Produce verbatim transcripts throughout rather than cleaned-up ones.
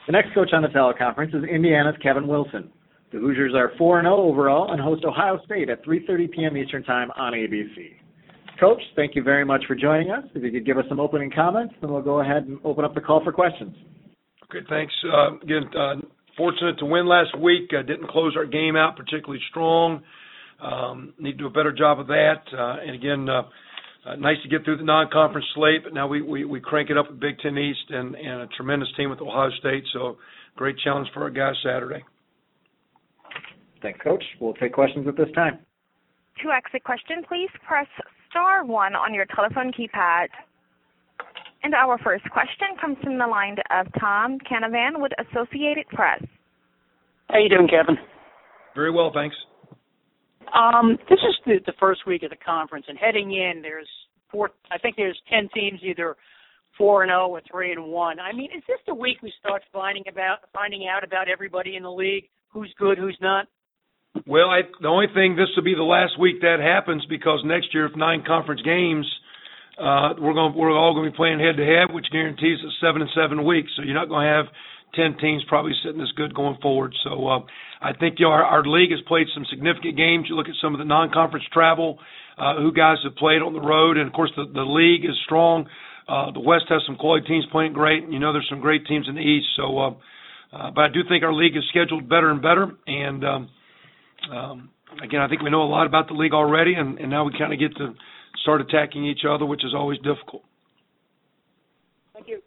The next coach on the teleconference is Indiana's Kevin Wilson. The Hoosiers are four and oh overall and host Ohio State at three thirty p.m. Eastern Time on A B C. Coach, thank you very much for joining us. If you could give us some opening comments, then we'll go ahead and open up the call for questions. Okay, thanks. Uh, again, uh, fortunate to win last week. Uh, didn't close our game out particularly strong. Um, need to do a better job of that. Uh, and again, uh, uh, nice to get through the non-conference slate, but now we, we, we crank it up with Big Ten East and, and a tremendous team with Ohio State. So great challenge for our guys Saturday. Thanks, Coach. We'll take questions at this time. To ask a question, please press star one on your telephone keypad. And our first question comes from the line of Tom Canavan with Associated Press. How you doing, Kevin? Very well, thanks. Um, this is the, the first week of the conference, and heading in, there's four. I think there's ten teams, either four and zero or three and one. I mean, is this the week we start finding about finding out about everybody in the league, who's good, who's not? Well, I, the only thing, this will be the last week that happens, because next year, if nine conference games, uh, we're going we're all going to be playing head to head, which guarantees us seven and seven weeks. So you're not going to have ten teams probably sitting as good going forward. So uh, I think you know, our, our league has played some significant games. You look at some of the non-conference travel, uh, who guys have played on the road, and of course the, the league is strong. Uh, the West has some quality teams playing great, and you know there's some great teams in the East. So, uh, uh, but I do think our league is scheduled better and better, and um, um, again, I think we know a lot about the league already, and, and now we kind of get to start attacking each other, which is always difficult. Thank you.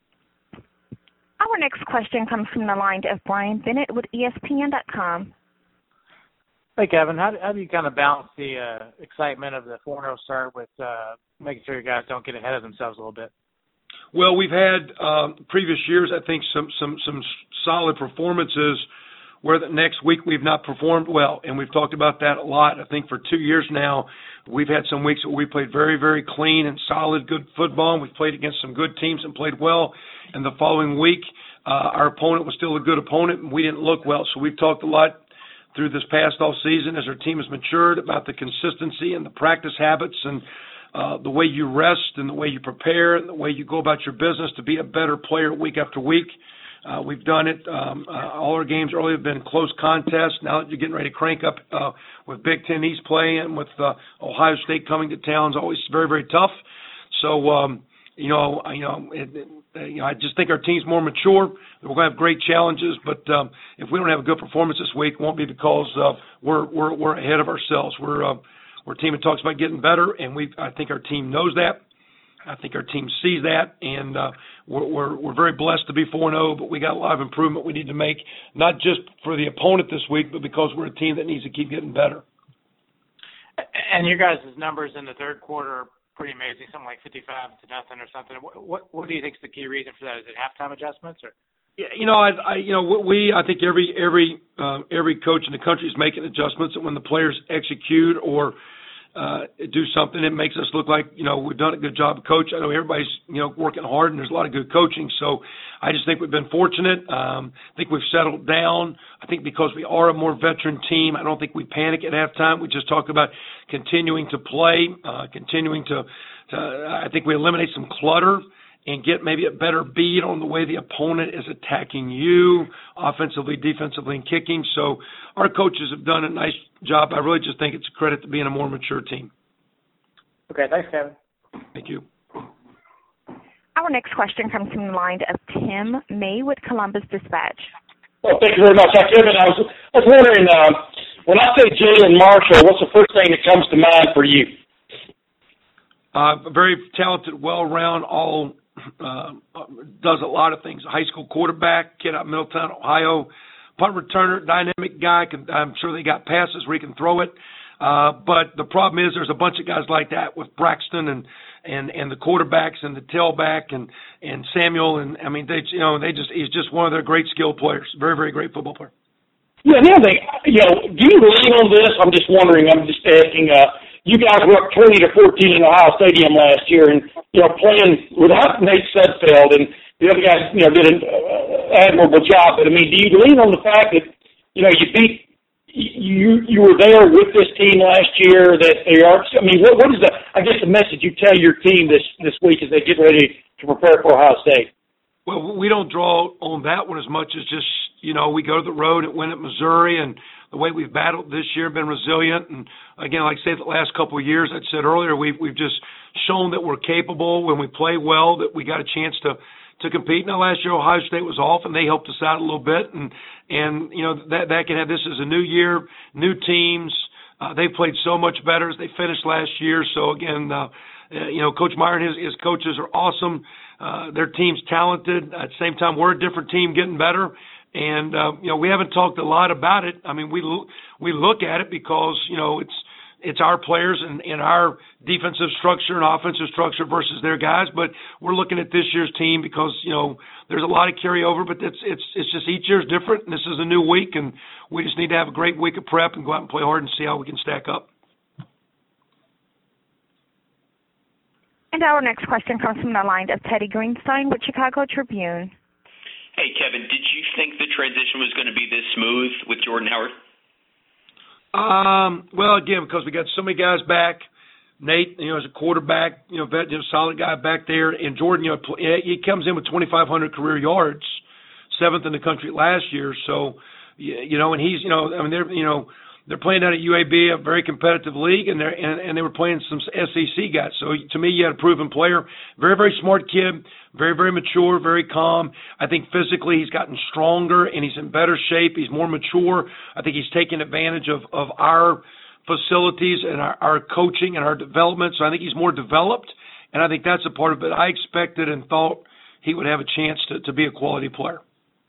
Our next question comes from the line of Brian Bennett with E S P N dot com. Hey, Kevin, how do, how do you kind of balance the uh, excitement of the four and oh start with uh, making sure your guys don't get ahead of themselves a little bit? Well, we've had um, previous years, I think, some some some solid performances where the next week we've not performed well, and we've talked about that a lot. I think for two years now, we've had some weeks where we played very, very clean and solid, good football, and we've played against some good teams and played well. And the following week, uh, our opponent was still a good opponent, and we didn't look well. So we've talked a lot through this past off season as our team has matured about the consistency and the practice habits and uh, the way you rest and the way you prepare and the way you go about your business to be a better player week after week. Uh, we've done it. Um, uh, all our games early have been close contests. Now that you're getting ready to crank up uh, with Big Ten East play and with uh, Ohio State coming to town, is always very, very tough. So, um, you know, you know, it, it, you know, I just think our team's more mature. We're going to have great challenges, but um, if we don't have a good performance this week, it won't be because uh, we're we're we're ahead of ourselves. We're uh, we're a team that talks about getting better, and we I think our team knows that. I think our team sees that, and uh, we're, we're we're very blessed to be four and oh, but we got a lot of improvement we need to make, not just for the opponent this week, but because we're a team that needs to keep getting better. And your guys' numbers in the third quarter are pretty amazing, something like fifty-five to nothing or something. What what, what do you think is the key reason for that? Is it halftime adjustments or? Yeah, you know, I, I you know we I think every every uh, every coach in the country is making adjustments, and when the players execute or Uh, do something, it makes us look like, you know, we've done a good job of coach. I know everybody's, you know, working hard and there's a lot of good coaching. So I just think we've been fortunate. Um, I think we've settled down. I think because we are a more veteran team, I don't think we panic at halftime. We just talk about continuing to play, uh, continuing to, to, I think we eliminate some clutter and get maybe a better beat on the way the opponent is attacking you, offensively, defensively, and kicking. So our coaches have done a nice job. I really just think it's a credit to being a more mature team. Okay, thanks, Kevin. Thank you. Our next question comes from the line of Tim May with Columbus Dispatch. Well, thank you very much. Kevin, I was, I was wondering, uh, when I say Jalen Marshall, what's the first thing that comes to mind for you? Uh, a very talented, well-round, all uh, does a lot of things. A high school quarterback, kid out of Middletown, Ohio, punt returner, dynamic guy. Can, I'm sure they got passes where he can throw it. Uh, but the problem is there's a bunch of guys like that with Braxton and, and, and the quarterbacks and the tailback and, and Samuel. And, I mean, they, you know, they just, he's just one of their great skilled players. Very, very great football player. Yeah, now they, you know, do you lean on this? I'm just wondering. I'm just asking. Uh, you guys were up twenty to fourteen in Ohio Stadium last year, and you know, playing without Nate Sudfeld, and the other guys, you know, did an uh, admirable job. But I mean, do you lean on the fact that you know you beat you you were there with this team last year? That they are. I mean, what what is the? I guess the message you tell your team this this week as they get ready to prepare for Ohio State? Well, we don't draw on that one as much as just, you know, we go to the road and win at Missouri, and the way we've battled this year, been resilient. And, again, like I say, the last couple of years, I said earlier, we've, we've just shown that we're capable when we play well, that we got a chance to, to compete. Now, last year, Ohio State was off, and they helped us out a little bit. And, and you know, that, that can have this as a new year, new teams. Uh, they've played so much better as they finished last year. So, again, uh, you know, Coach Meyer and his, his coaches are awesome. Uh, their team's talented. At the same time, we're a different team getting better. And, uh, you know, we haven't talked a lot about it. I mean, we we look at it because, you know, it's it's our players and, and our defensive structure and offensive structure versus their guys. But we're looking at this year's team because, you know, there's a lot of carryover, but it's it's it's just each year's different. And this is a new week, and we just need to have a great week of prep and go out and play hard and see how we can stack up. And our next question comes from the line of Teddy Greenstein with Chicago Tribune. Hey, Kevin, did you think the transition was going to be this smooth with Jordan Howard? Um, well, again, because we got so many guys back. Nate, you know, as a quarterback, you know, vet, you know, solid guy back there. And Jordan, you know, he comes in with twenty-five hundred career yards, seventh in the country last year. So, you know, and he's, you know, I mean, they're, you know, they're playing down at U A B, a very competitive league, and, they're, and, and they were playing some S E C guys. So, to me, you had a proven player. Very, very smart kid, very, very mature, very calm. I think physically he's gotten stronger, and he's in better shape. He's more mature. I think he's taking advantage of, of our facilities and our, our coaching and our development. So, I think he's more developed, and I think that's a part of it. I expected and thought he would have a chance to, to be a quality player.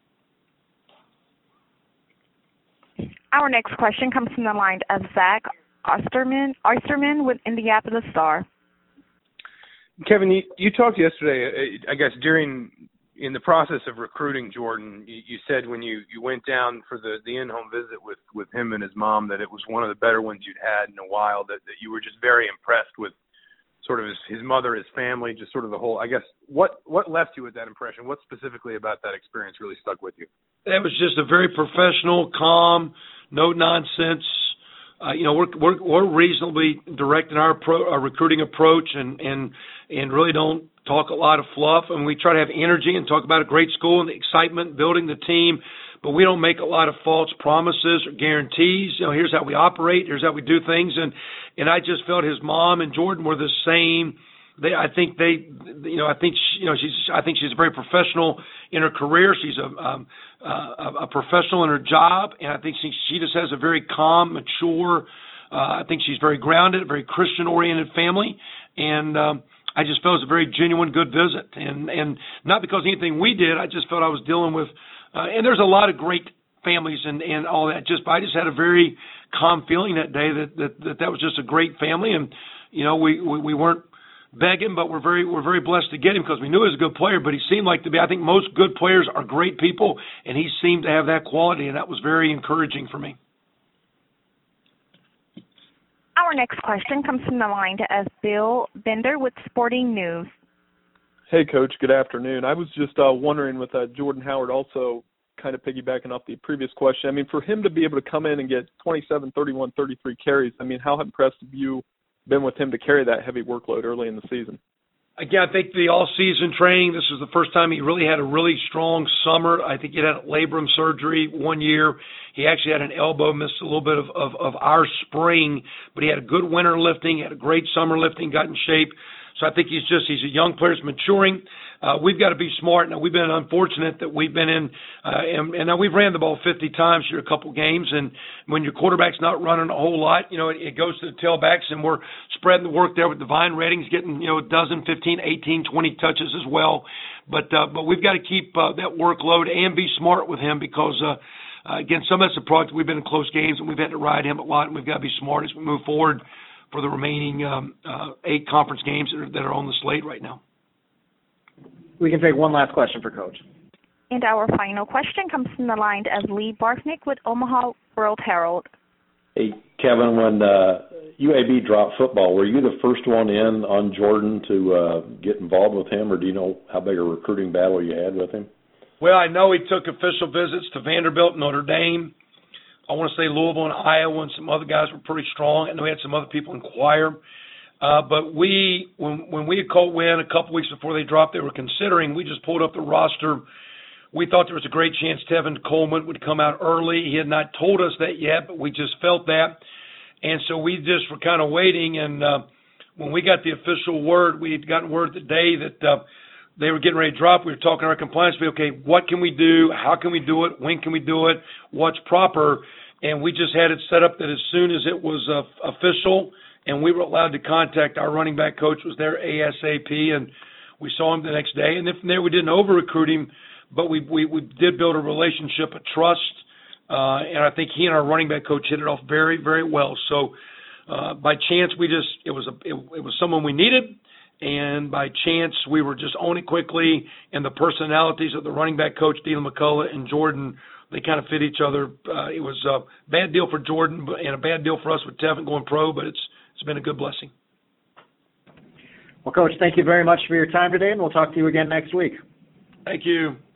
Our next question comes from the line of Zach Osterman, Osterman with Indianapolis Star. Kevin, you, you talked yesterday, I guess, during in the process of recruiting Jordan, you, you said when you, you went down for the, the in-home visit with, with him and his mom that it was one of the better ones you'd had in a while, that, that you were just very impressed with sort of his, his mother, his family, just sort of the whole, I guess, what, what left you with that impression? What specifically about that experience really stuck with you? It was just a very professional, calm, no nonsense. Uh, you know, we're, we're we're reasonably direct in our, pro, our recruiting approach, and, and and really don't talk a lot of fluff. And we try to have energy and talk about a great school and the excitement, building the team. But we don't make a lot of false promises or guarantees. You know, here's how we operate. Here's how we do things. And and I just felt his mom and Jordan were the same. They, I think they, you know, I think she, you know, she's, I think she's very professional in her career. She's a, um, uh, a professional in her job, and I think she, she just has a very calm, mature. Uh, I think she's very grounded, very Christian-oriented family, and um, I just felt it was a very genuine, good visit, and and not because of anything we did. I just felt I was dealing with, uh, and there's a lot of great families and and all that. Just I just had a very calm feeling that day that that that, that was just a great family, and you know, we we, we weren't begging, but we're very we're very blessed to get him because we knew he was a good player, but he seemed like to be, I think most good players are great people, and he seemed to have that quality, and that was very encouraging for me. Our next question comes from the line of Bill Bender with Sporting News. Hey, Coach. Good afternoon. I was just uh, wondering with uh, Jordan Howard also kind of piggybacking off the previous question, I mean, for him to be able to come in and get twenty-seven, thirty-one, thirty-three carries, I mean, how impressed have you been with him to carry that heavy workload early in the season? Again, I think the all-season training, this was the first time he really had a really strong summer. I think he had a labrum surgery one year. He actually had an elbow, missed a little bit of, of, of our spring, but he had a good winter lifting, had a great summer lifting, got in shape. So I think he's just, he's a young player, he's maturing. Uh, we've got to be smart. Now, we've been unfortunate that we've been in, uh, and, and now we've ran the ball fifty times here a couple games, and when your quarterback's not running a whole lot, you know, it, it goes to the tailbacks, and we're spreading the work there with Divine Reddings getting, you know, a dozen, fifteen, eighteen, twenty touches as well. But uh, but we've got to keep uh, that workload and be smart with him because, uh, uh, again, some of that's a product. We've been in close games, and we've had to ride him a lot, and we've got to be smart as we move forward for the remaining um, uh, eight conference games that are, that are on the slate right now. We can take one last question for Coach. And our final question comes from the line of Lee Barknick with Omaha World Herald. Hey, Kevin, when uh, U A B dropped football, were you the first one in on Jordan to uh, get involved with him, or do you know how big a recruiting battle you had with him? Well, I know he took official visits to Vanderbilt, Notre Dame. I want to say Louisville and Iowa, and some other guys were pretty strong. I know we had some other people inquire. Uh, but we, when when we had called Wynn a couple weeks before they dropped, they were considering. We just pulled up the roster. We thought there was a great chance Tevin Coleman would come out early. He had not told us that yet, but we just felt that. And so we just were kind of waiting. And uh, when we got the official word, we had gotten word the day that uh, they were getting ready to drop. We were talking to our compliance people, okay, what can we do? How can we do it? When can we do it? What's proper? And we just had it set up that as soon as it was uh, official and we were allowed to contact our running back coach, was there ASAP, and we saw him the next day. And then from there, we didn't over-recruit him, but we, we, we did build a relationship, a trust, uh, and I think he and our running back coach hit it off very, very well. So uh, by chance, we just it was a it, it was someone we needed, and by chance, we were just on it quickly, and the personalities of the running back coach, Dean McCullough, and Jordan, they kind of fit each other. Uh, it was a bad deal for Jordan and a bad deal for us with Tevin going pro, but it's it's been a good blessing. Well, Coach, thank you very much for your time today, and we'll talk to you again next week. Thank you.